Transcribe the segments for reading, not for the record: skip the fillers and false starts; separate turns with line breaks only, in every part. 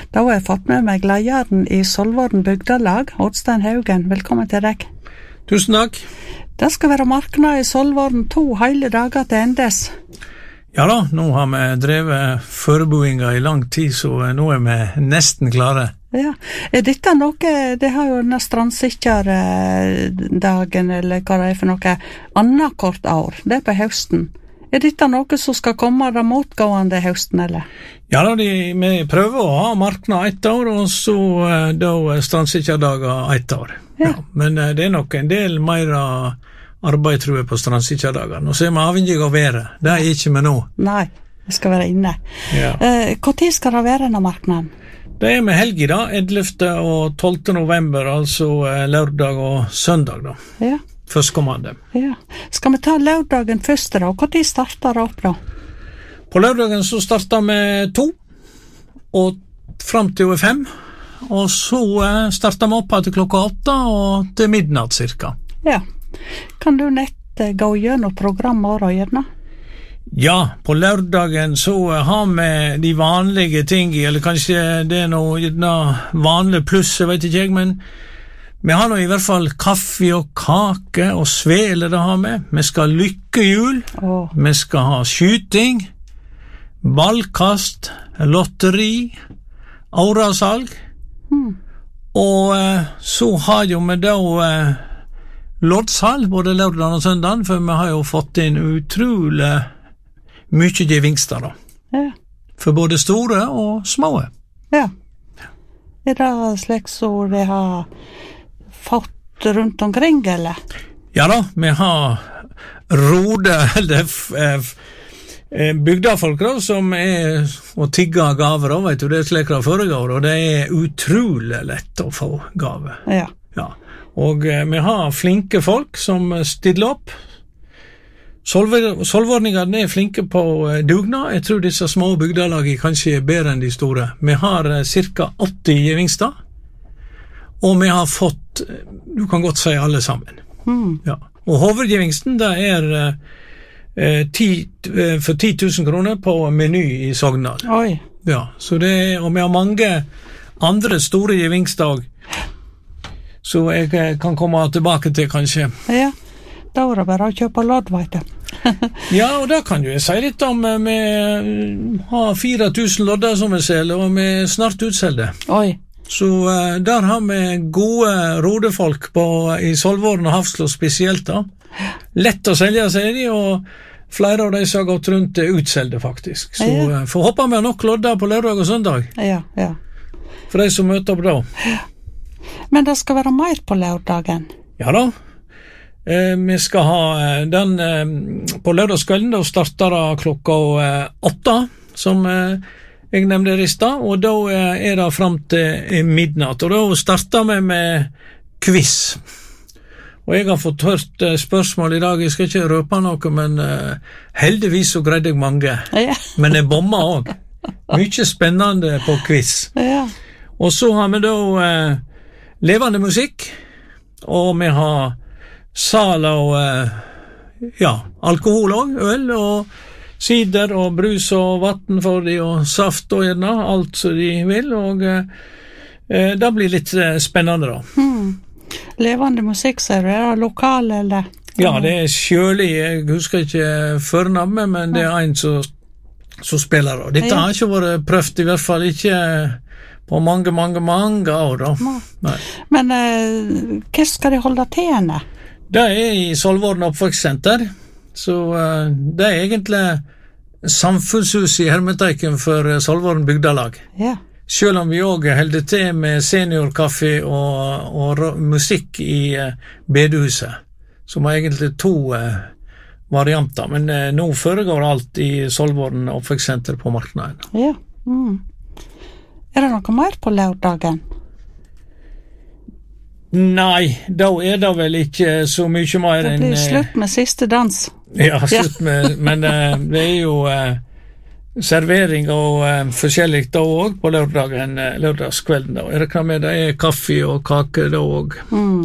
Da har jeg fått med meg lederen I Solvorden bygdelag, Oddstein Haugen. Velkommen til deg.
Tusen takk.
Det skal være marknad I Solvorden 2 hele dager til endes.
Ja da, nå har vi drevet forberedninger I lang tid, så nå vi nesten klare.
Ja, dette noe, det har jo denne strandsikkerdagen, eller hva det for noe, annethvert år, det på høsten. Dette noe som skal komme den motgående høsten, eller?
Ja da, vi prøver å ha marknad 1 år, og så da strandsikkerdager 1 år. Ja. Ja, men det nok en del mer arbeid, tror jeg, på strandsikkerdager. Nå ser vi avhengig av været. Det ikke vi nå.
Nei, vi skal være inne.
Ja.
Hvor tid skal det være denne marknaden?
Det med helg da, 11. og 12. november, altså lørdag og søndag da.
Ja.
Førstkommende.
Ja. Skal vi ta lørdagen først da? Hvor tid starter det opp da?
På lørdagen så starter vi 2, og frem til 5, og så starter vi opp til klokka 8 og til midnatt cirka.
Ja. Kan du nett gå gjennom programmet og gjerne?
Ja, på lørdagen så har vi de vanlige tingene, eller kanskje det noe vanlig pluss, jeg vet ikke jeg, men vi har nå I hvert fall kaffe og kake og svele det har vi. Vi skal ha lykkehjul, vi skal ha skyting, ballkast, lotteri, aurasalg, og så har jo vi da loddsalg både lørdag og søndag, for vi har jo fått inn utrolig mye gevinster da.
Ja.
For både store og små.
Ja. Det slik så de har fått rundt omkring, eller?
Ja da, vi har eller bygdafolk da, som og tigger gaver da, vet du, det slik det foregår, og det utrolig lett å få gaver.
Ja.
Ja. Og vi har flinke folk som stiller opp. Solvordningene flinke på dugnad. Jeg tror disse små bygdalagene kanskje bedre enn de store. Vi har cirka 80 gevinster, og vi har fått, du kan godt si alle sammen. Ja. Og hovedgevinsten det for 10 000 kroner på meny I Sogndal.
Oi.
Ja, så og vi har mange andre store gevinster også, så jeg kan komme tilbake til kanskje.
Ja, da var det bare å kjøpe lodd, vet du.
Ja, og da kan jo jeg si litt om vi har 4 000 lodder som vi selger, og vi snart utselger.
Oi.
Så der har vi gode rodefolk I Solvorden og Hafslo spesielt da. Lett å selge, sier de, og flere av de som har gått rundt utselgte faktisk. Så får håpe vi har nok lodder på lørdag og søndag. Ja, ja. For de som møter opp da.
Men det skal være mer på lørdagen?
Ja da. Vi skal ha den på lørdagskvelden, da starter det klokka 8, som jeg nevnte I stad, og da det frem til midnatt, og da starter vi med quiz. Og jeg har fått hørt spørsmål I dag, jeg skal ikke røpe noe, men heldigvis så greide jeg mange.
Ja.
Men jeg bommer også. Mye spennende på quiz.
Ja.
Og så har vi da levende musikk, og vi har sal og alkohol også, øl og sider og brus og vatten for de, og saft og gjerne, alt som de vil, og det blir litt spennende da.
Levende musikk, sier du, det lokal, eller?
Ja, det Sjøli, jeg husker ikke fornavnet, men det en som spiller da. Dette har ikke vært prøvd, I hvert fall ikke på mange år da. Nei.
Men hva skal de holde til henne?
Det I Solvorden oppvekssenter, så det egentlig samfunnshus I Hermeteiken for Solvorden bygdalag.
Ja.
Selv om vi også holder til med seniorkaffe og musikk I bedehuset, som egentlig 2 varianter, men nå foregår alt I Solvorden oppvekssenter på marknaden.
Ja. Det noe mer på lørdagen?
Nei, da det vel ikke så mye mer enn...
Det blir slutt med siste dans.
Ja, slutt med, men det jo servering og forskjellig da også på lørdagskvelden da. Jeg regner med det kaffe og kake da også.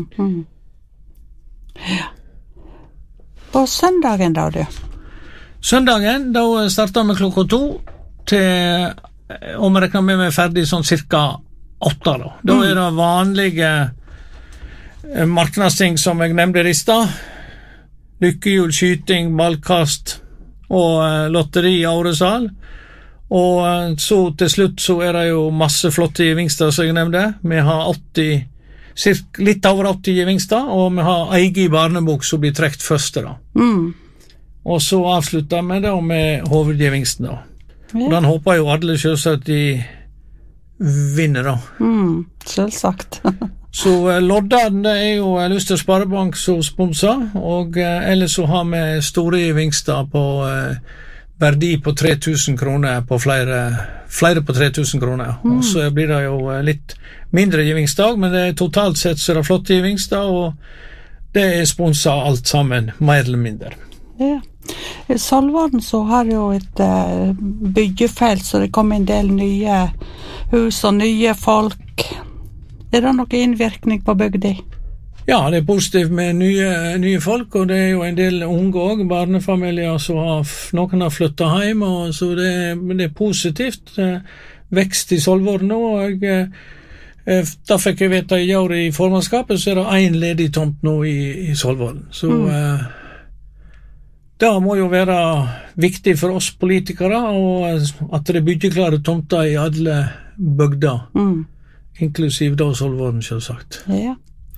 Ja. På søndagen da, du?
Søndagen, da starter vi klokka 2 til om jeg regner med meg ferdig sånn cirka 8 da. Da det vanlige marknadsting som jeg nevnte i stad. Lykkehjul, skyting, ballkast og lotteri i Auresal. Og så til slutt så det jo masse flotte gevinster som jeg nevnte. Vi har litt over 80 gevinster, og vi har egen barnebok som blir trekt første da. Og så avslutter vi da med hovedgevinsten da. Og den håper jo alle selvsagt de vinner da.
Selvsagt.
Så Loddan det jo Luster Sparebank som sponser, og ellers så har vi store gevinster på verdi på 3000 kroner på flere på 3000 kroner. Og så blir det jo litt mindre gevinstdag, men totalt sett så det flotte gevinster, og det sponset alt sammen, mer eller mindre.
Ja. I Solvorn så har jo et byggefelt, så det kommer en del nye hus og nye folk. Det noe innvirkning på bygda?
Ja, det positivt med nye folk, og det jo en del unge også, barnefamilier, så noen har flyttet hjem, og så det positivt. Vekst i Solvorn nå, og da fikk jeg vite i år i formannskapet, så det en ledig tomt nå i Solvorn. Så det må jo være viktig for oss politikere, og at det byggeklare tomter i alle bygder, inklusiv da Solvorn, selvsagt.
Ja.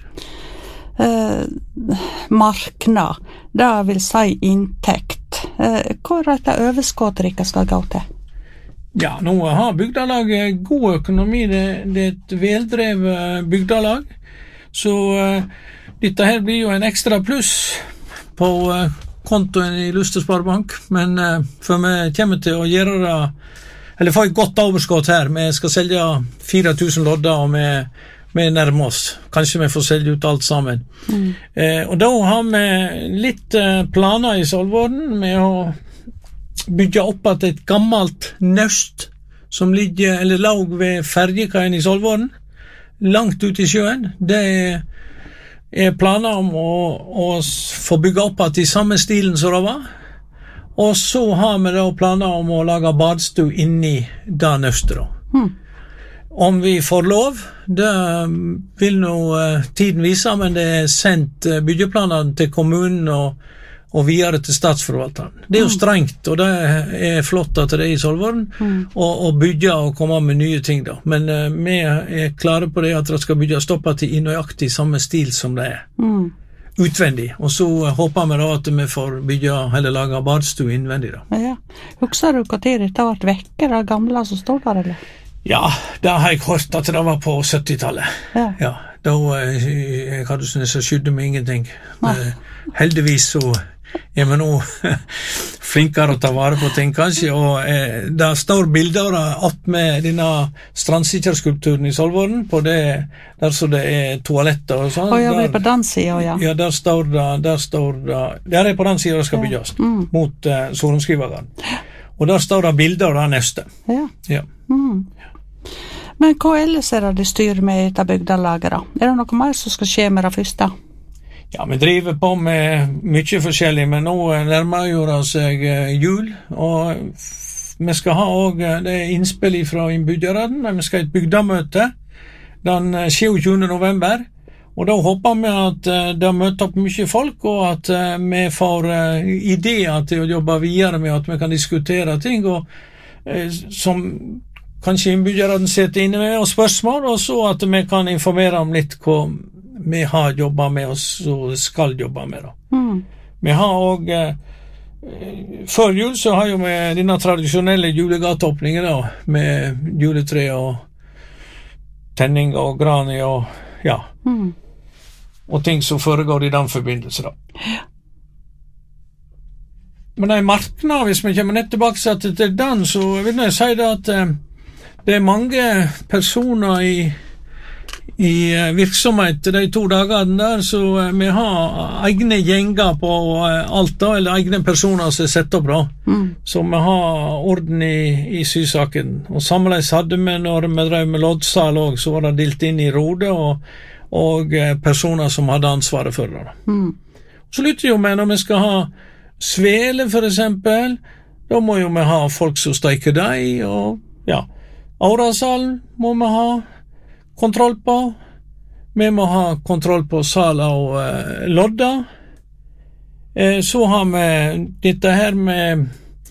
Marknad, det vil si inntekt. Hvor dette overskuddet dere skal gå til?
Ja, nå har bygdalaget god økonomi. Det et veldrevet bygdalag, så dette her blir jo en ekstra pluss på kontoen i Luster Sparebank, men for vi kommer til å gjøre det, eller få et godt overskudd her. Vi skal selge 4000 lodder, og vi nærmer oss. Kanskje vi får selge ut alt sammen. Og da har vi litt planer i Solvorn med å bygge opp at et gammelt nøst som ligger, eller lag ved ferjekaien i Solvorn, langt ut i sjøen. Det planer om å få bygge opp at i samme stilen som det var. Og så har vi da planer om å lage badstue inni det nøstet da. Om vi får lov, det vil nå tiden vise, men det sendt byggeplanene til kommunen og videre til statsforvalteren. Det jo strengt, og det flott at det i Solvorn, å bygge og komme med nye ting da. Men vi klare på det at det skal bygges opp i nøyaktig samme stil som det utvendig. Og så håper vi da at vi får bygge eller lage badstue innvendig da.
Ja. Husker du hva tid dette ble vekke, det gamle som stod der, eller?
Ja, da har jeg hørt at det var på 70-tallet. Ja, da jeg hadde sånn så skydde meg ingenting. Heldigvis så vi nå flinkere å ta vare på ting kanskje, og det står bilder opp med denne strandsikkerskulpturen i Solvorn, på det, der så det toaletter og sånn.
Jeg blir på den siden, ja.
Ja, der står det, der på den siden det skal bygges, mot Sorenskrivagaren. Og der står det bilder av det neste. Ja.
Men hva ellers det styrer med dette bygdalaget da? Det noe mer som skal skje med det første?
Ja, vi driver på med mye forskjellig, men nå nærmer jo det seg jul, og vi skal ha også det innspill fra innbyggerne. Vi skal ha et bygdamøte den 27. november, og da håper vi at det møter opp mye folk, og at vi får ideer til å jobbe videre med, at vi kan diskutere ting, og som kanskje innbyggerne sitter inne med, og spørsmål, og så at vi kan informere om litt hva vi har jobbet med oss og skal jobbe med da. Vi har også før jul så har jo vi denne tradisjonelle julegateåpningen da, med juletre og tenning og grani og ja, og ting som foregår i den forbindelse da. Men i marknaden, hvis vi kommer nett tilbake til den, så vil jeg si det at det mange personer i virksomhet de 2 dagene der, så vi har egne gjenger på alt da, eller egne personer som sett opp da, så vi har orden i sysaken. Og samtidig hadde vi, når vi drev med loddsal også, så var det delt inn i rode og personer som hadde ansvaret for det da. Så lytter jo vi, når vi skal ha svele for eksempel, da må jo vi ha folk som steiker deg, og ja, Aurasalen må vi ha kontroll på. Vi må ha kontroll på sal av lodda. Så har vi dette her med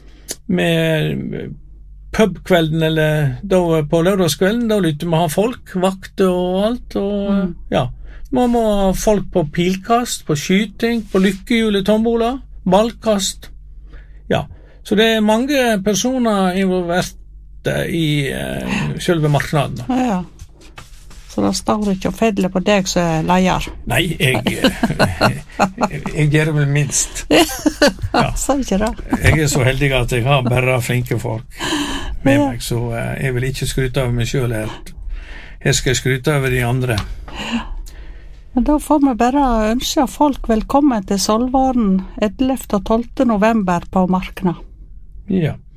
pubkvelden, eller da på lørdagskvelden, da lytter vi ha folk, vakter og alt, og ja. Vi må ha folk på pilkast, på skyting, på lykkehjulet, tombola, ballkast. Ja, så det er mange personer involvert i selve marknaden.
Ja. Så da står ikke og fedler på deg som er leier.
Nei, jeg gjør vel minst. Ja.
Så ikke det.
Jeg er så heldig at jeg har bare flinke folk med meg, så jeg vil ikke skryte av meg selv her. Jeg skal skryte over de andre.
Men da får vi bare ønske folk velkommen til Solvåren 11. og 12. november på markna.
Ja.